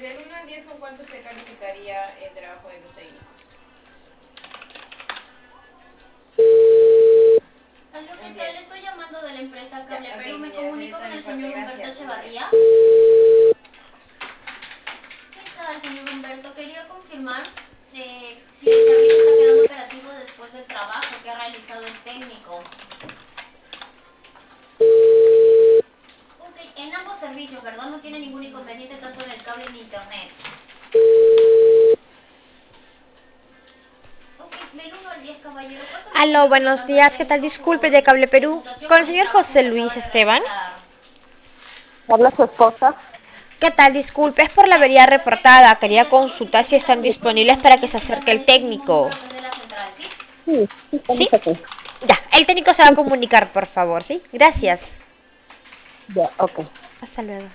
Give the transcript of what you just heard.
del 1 al 10, ¿con cuánto se calificaría el trabajo de los técnicos? Aló, ¿qué tal? Estoy llamando de la empresa Cable Perú. Me comunico con el señor Humberto Echevarría. ¿Qué tal, señor Humberto? Quería confirmar si el servicio está quedando operativo después del trabajo que ha realizado el técnico. Ok, en ambos servicios, ¿verdad? No tiene ningún inconveniente tanto en el cable ni internet. Ok, del 1 al 10, caballero. ¿Cuánto le Aló, pondría como buenos tanto al días, ¿qué tal? técnico Disculpe, de Cable por su Perú. puntuación Con el por el señor trabajo José que Luis acaba de Esteban. realizar? Habla su esposa. ¿Qué tal? Disculpe, es por la Ya, avería perfecto. reportada. Quería Sería todo. Si consultar si tuviera están algún tipo de disponibles para que se inconveniente, acerque llama a el este mismo técnico. número que es de la central, ¿sí? Sí, ¿Sí? estamos aquí. Ya, el técnico se va a comunicar, por favor, ¿sí? Gracias. Ya, ok. Hasta luego.